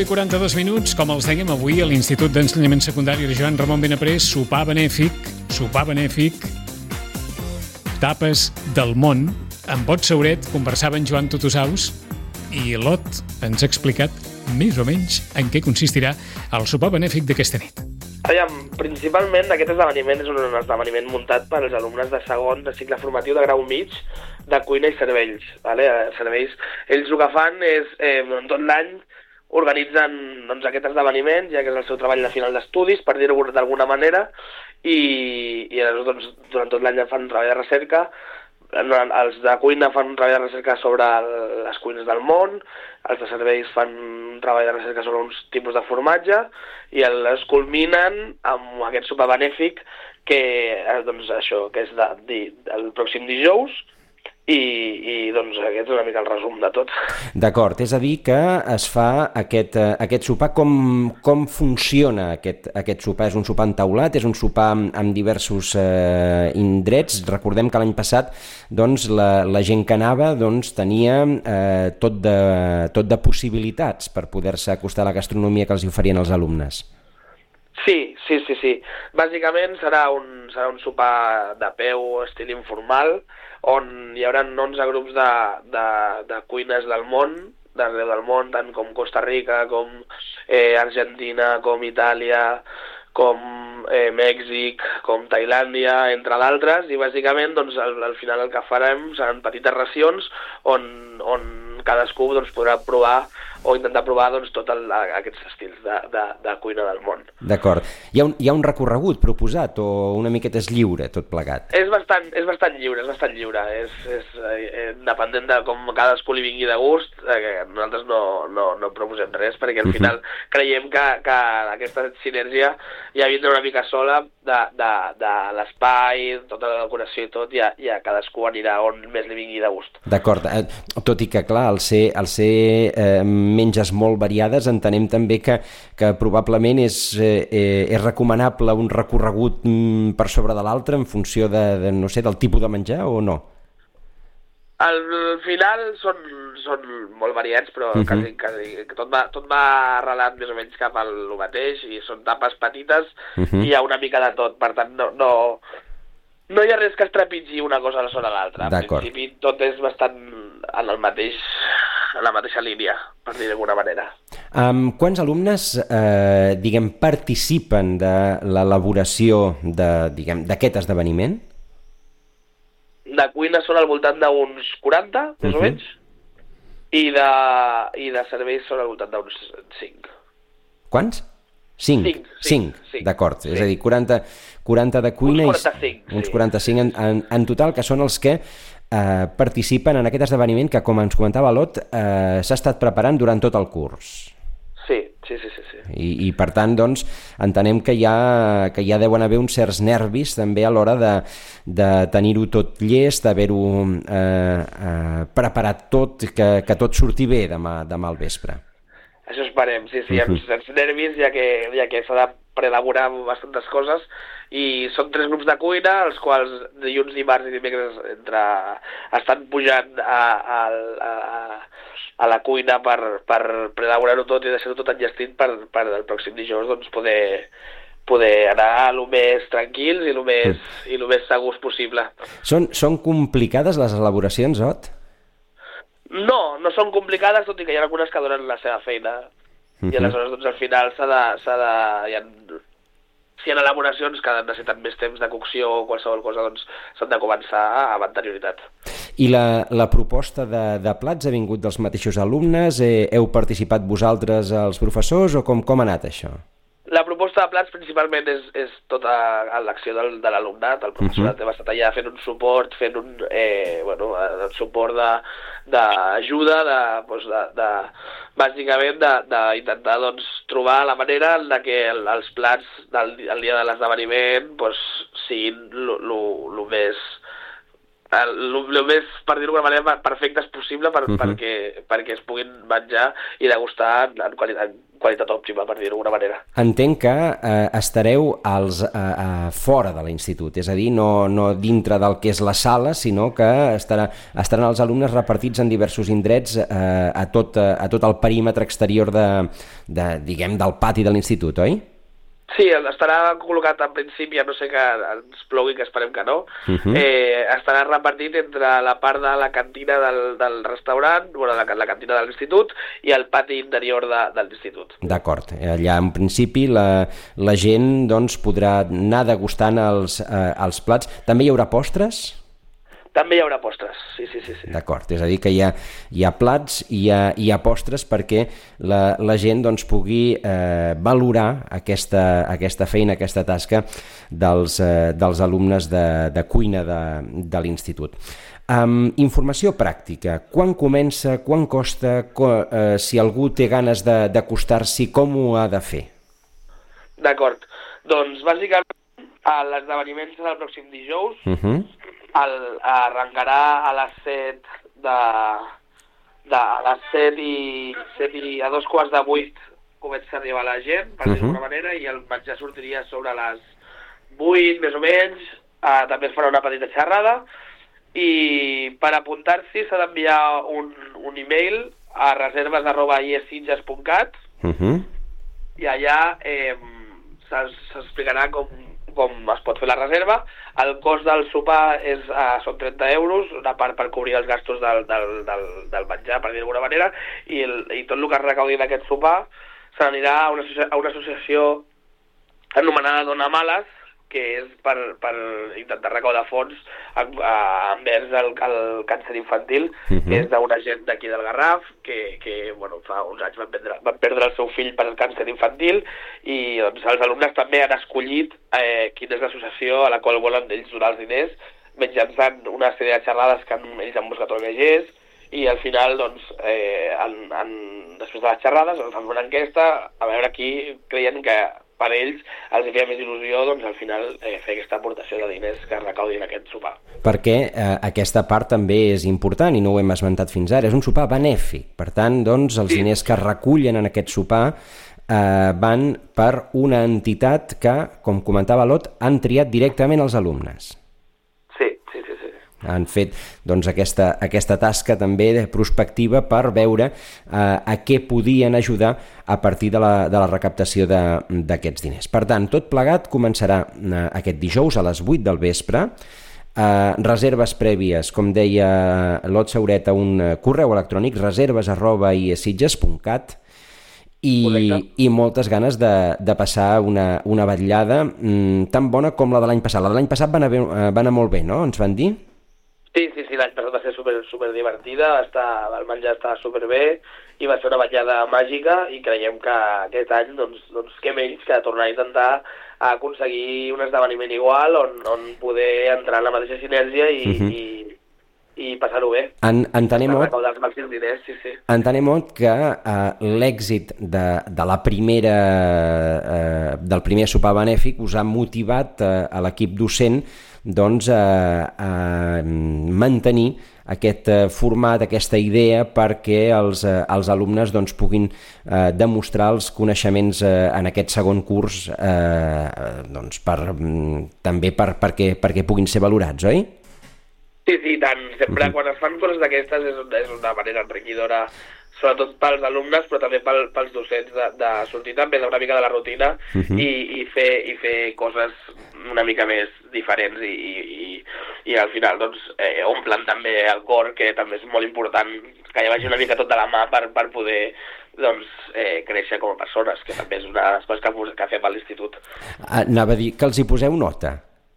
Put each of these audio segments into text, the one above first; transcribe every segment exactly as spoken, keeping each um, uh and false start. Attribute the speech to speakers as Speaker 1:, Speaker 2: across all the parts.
Speaker 1: i quaranta-dos minuts, com els dèiem avui a l'Institut d'Ensenyament Secundari de Joan Ramon Benaprés, sopar benèfic, sopar benèfic, tapes del món. Amb Bot Sauret conversava en Joan Tutusaus i l'Ot ens ha explicat més o menys en què consistirà el sopar benèfic d'aquesta nit.
Speaker 2: Aviam, principalment aquest esdeveniment és un esdeveniment muntat per als alumnes de segon de cicle formatiu de grau mig de cuina i serveis. Vale? serveis. Ells el que fan és, eh, tot l'any, organitzen doncs, aquest esdeveniment, ja que és el seu treball de final d'estudis, per dir-ho d'alguna manera, i, i doncs, durant tot l'any fan un treball de recerca. Els de cuina fan un treball de recerca sobre les cuines del món, els de serveis fan un treball de recerca sobre uns tipus de formatge, i els culminen amb aquest sopar benèfic que, doncs, això, que és de, de, el pròxim dijous, i, i doncs aquest és una mica el resum de tot.
Speaker 3: D'acord, és a dir que es fa aquest, aquest sopar. Com, com funciona aquest, aquest sopar? És un sopar entaulat? És un sopar amb, amb diversos eh, indrets? Recordem que l'any passat doncs, la, la gent que anava doncs, tenia eh, tot, de, tot de possibilitats per poder-se acostar a la gastronomia que els oferien els alumnes.
Speaker 2: Sí, sí, sí, sí. Bàsicament serà un, serà un sopar de peu, estil informal, on hi haurà onze grups de, de, de cuines del món, d'arreu del món, tant com Costa Rica, com eh, Argentina, com Itàlia, com eh, Mèxic, com Tailàndia, entre d'altres, i bàsicament doncs, al, al final el que farem seran petites racions on, on cadascú doncs, podrà provar o intentar provar doncs, tots aquests estils de, de, de cuina del món.
Speaker 3: D'acord. Hi ha un, hi ha un recorregut proposat o una miqueta és lliure tot plegat?
Speaker 2: És bastant, és bastant lliure, és bastant lliure. És, és eh, dependent de com cadascú li vingui de gust, eh, nosaltres no, no, no proposem res, perquè al final uh -huh. creiem que, que aquesta sinergia ja vindrà una mica sola de, de, de l'espai, tota la decoració i tot, ja, ja cadascú anirà on més li vingui de gust.
Speaker 3: D'acord. Eh, tot i que, clar, al ser, al ser eh, menges molt variades, entenem també que, que probablement és, eh, és recomanable un recorregut mm, per sobre de l'altre en funció de, de, no sé, del tipus de menjar o no?
Speaker 2: Al final són, són molt variats, però uh -huh. quasi, quasi, tot, va, tot va arrelat més o menys cap al mateix, i són tapes petites uh -huh. i hi ha una mica de tot, per tant no, no, no hi ha res que es trepitgi una cosa sobre l'altra. En principi tot és bastant en el mateix, en la mateixa línia, per dir d'alguna manera.
Speaker 3: Um, quants alumnes eh, diguem, participen de l'elaboració de, diguem, d'aquest esdeveniment?
Speaker 2: De cuina són al voltant d'uns quaranta, més uh-huh. o menys, i de, i de serveis són al voltant d'uns cinc.
Speaker 3: Quants? cinc. cinc, cinc. cinc. D'acord, sí. És a dir, quaranta, quaranta de cuina
Speaker 2: uns quaranta-cinc,
Speaker 3: i uns quaranta-cinc en, en, en total, que són els que eh, participen en aquest esdeveniment que, com ens comentava l'Ot, eh, s'ha estat preparant durant tot el curs.
Speaker 2: Sí, sí, sí, sí. sí.
Speaker 3: I, i per tant, doncs, entenem que ja, que ja deuen haver uns certs nervis també a l'hora de, de tenir-ho tot llest, d'haver-ho eh, eh, preparat tot, que, que tot surti bé demà, demà al vespre.
Speaker 2: Això esperem, sí, sí, hi ha uns certs nervis, ja que, ja que s'ha de preelaborar bastantes coses, i són tres grups de cuina, els quals dilluns, dimarts i dimecres entre, estan pujant a, a, a, a la cuina per, per preelaborar-ho tot i deixar-ho tot enllestit per, per el pròxim dijous doncs, poder, poder anar el més tranquils i el més, i el més segurs possible.
Speaker 3: Són, són complicades les elaboracions, Ot?
Speaker 2: No, no són complicades, tot i que hi ha algunes que donen la seva feina. Uh -huh. I aleshores, doncs, al final s'ha de... S'ha de hi ha, si hi ha elaboracions que necessiten més temps de cocció o qualsevol cosa, doncs s'han de començar amb anterioritat.
Speaker 3: I la, la proposta de, de plats ha vingut dels mateixos alumnes? Eh, heu participat vosaltres, els professors, o com, com ha anat això?
Speaker 2: La proposta de plats principalment és, és tota l'acció del, de l'alumnat. El professorat uh-huh. ha estat allà fent un suport, fent un, eh, bueno, un suport d'ajuda, de, de, doncs de, de, bàsicament d'intentar doncs, trobar la manera en la que el, els plats del el dia de l'esdeveniment doncs, siguin el més el, el més, per dir-ho d'alguna manera, perfectes possible per, uh-huh. perquè, perquè es puguin menjar i degustar en qualitat, qualitat òptima, per dir-ho d'alguna manera.
Speaker 3: Entenc que eh, estareu als, eh, eh, fora de l'institut, és a dir, no, no dintre del que és la sala, sinó que estarà, estaran els alumnes repartits en diversos indrets eh, a, tot, a tot el perímetre exterior de, de, diguem, del pati de l'institut, oi?
Speaker 2: Sí, estarà col·locat en principi, a no ser que ens plogui, que esperem que no, uh-huh. eh, estarà repartit entre la part de la cantina del, del restaurant, bueno, la, la cantina de l'institut i el pati interior de, de l'institut. D'acord.
Speaker 3: Allà, en principi, la, la gent doncs, podrà anar degustant els, eh, els plats. També hi haurà postres?
Speaker 2: També hi haurà postres, sí, sí, sí. sí.
Speaker 3: D'acord, és a dir que hi ha, hi ha plats i hi ha, hi ha postres perquè la, la gent doncs, pugui eh, valorar aquesta, aquesta feina, aquesta tasca dels, eh, dels alumnes de, de cuina de, de l'institut. Um, informació pràctica. Quan comença, quan costa, co, eh, si algú té ganes de, d'acostar-s'hi, com ho ha de fer?
Speaker 2: D'acord, doncs bàsicament l'esdeveniment serà el pròxim dijous, uh-huh. El, arrencarà a les set de, de a les set i, set i a dos quarts de vuit comença a arribar la gent, per dir-ho d'alguna manera, i el menjar sortiria sobre les vuit, més o menys. Uh, també es farà una petita xerrada i per apuntar-s'hi s'ha d'enviar un, un e-mail a reserves arroba iesitges punt cat uh-huh. i allà eh, s'explicarà com com es pot fer la reserva. El cost del sopar és, uh, són trenta euros, una part per cobrir els gastos del, del, del, del menjar, per dir d'alguna manera, i, el, i tot el que es recaudi d'aquest sopar se n'anirà a una, a una associació anomenada Dona Males, que és per, per intentar recaudar fons envers el, el càncer infantil, uh-huh. que és d'una gent d'aquí del Garraf, que, que bueno, fa uns anys van perdre, van perdre el seu fill per el càncer infantil, i doncs, els alumnes també han escollit eh, quina és l'associació a la qual volen ells donar els diners, mitjançant una sèrie de xerrades que han, ells han buscat O N Ges, i al final, doncs, eh, han, han, després de les xerrades, doncs, fan una enquesta a veure qui creien que per ells els feia més il·lusió, doncs, al final eh, fer aquesta aportació de diners que es recaudin aquest sopar.
Speaker 3: Perquè eh, aquesta part també és important i no ho hem esmentat fins ara, és un sopar benèfic, per tant, doncs, els sí. diners que es recullen en aquest sopar eh, van per una entitat que, com comentava l'Ot, han triat directament els alumnes. Han fet doncs, aquesta, aquesta tasca també de prospectiva per veure eh, a què podien ajudar a partir de la, de la recaptació d'aquests diners. Per tant, tot plegat començarà eh, aquest dijous a les vuit del vespre. Eh, reserves prèvies, com deia l'Ot Sauret, a un correu electrònic, reserves arroba iesitges punt cat, i, i moltes ganes de, de passar una, una vetllada mmm, tan bona com la de l'any passat. La de l'any passat va anar, bé, va anar molt bé, no? Ens van dir?
Speaker 2: Sí, sí, sí, l'any passat va ser super, super divertida, està, el menjar estava superbé i va ser una vetllada màgica i creiem que aquest any, doncs, doncs què menys que tornar a intentar aconseguir un esdeveniment igual on, on poder entrar en la mateixa sinergia i, uh-huh. i, i passar-ho bé.
Speaker 3: En, entenem, Ot,
Speaker 2: recaudar els màxims diners, sí, sí.
Speaker 3: Entenem, Ot, que uh, l'èxit de, de la primera, uh, del primer sopar benèfic us ha motivat uh, a l'equip docent doncs, a, a mantenir aquest uh, format, aquesta idea, perquè els, uh, els alumnes doncs, puguin uh, demostrar els coneixements uh, en aquest segon curs uh, doncs, per, um, també per, perquè, perquè puguin ser valorats, oi?
Speaker 2: Sí, sí, tant. Sempre uh-huh. quan es fan coses d'aquestes és, és una manera enriquidora, sobretot pels alumnes, però també pel, pels docents, de, de sortir també una mica de la rutina uh-huh. i, i, fer, i fer coses una mica més diferents i, i, i al final doncs, eh, omplen també el cor, que també és molt important que hi vagi una mica tot de la mà per, per poder doncs, eh, créixer com a persones, que també és una de les coses que, que fem a l'institut.
Speaker 3: Anava a dir que els hi poseu nota.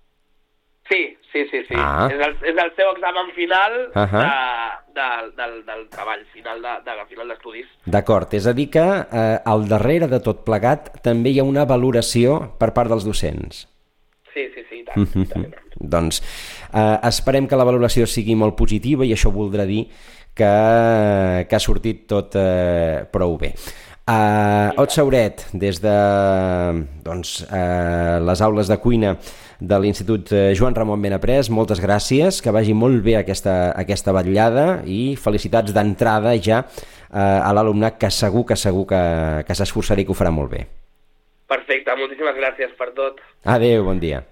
Speaker 2: Sí, sí, sí, sí. Ah. És, el, és el seu examen final uh-huh. de, de, del, del treball final de, de, de final d'estudis. D'acord,
Speaker 3: és a dir que eh, al darrere de tot plegat també hi ha una valoració per part dels docents.
Speaker 2: Sí, sí, sí, tant, uh-huh. tant, tant.
Speaker 3: Doncs eh, esperem que la valoració sigui molt positiva i això voldrà dir que, que ha sortit tot eh, prou bé. Uh, Ot Sauret, des de doncs, uh, les aules de cuina de l'Institut Joan Ramon Benaprés, moltes gràcies, que vagi molt bé aquesta, aquesta vetllada i felicitats d'entrada ja eh, a l'alumnat, que segur que segur que, que s'esforçarà i que ho farà molt bé.
Speaker 2: Perfecte, moltíssimes gràcies per tot.
Speaker 3: Adéu, bon dia.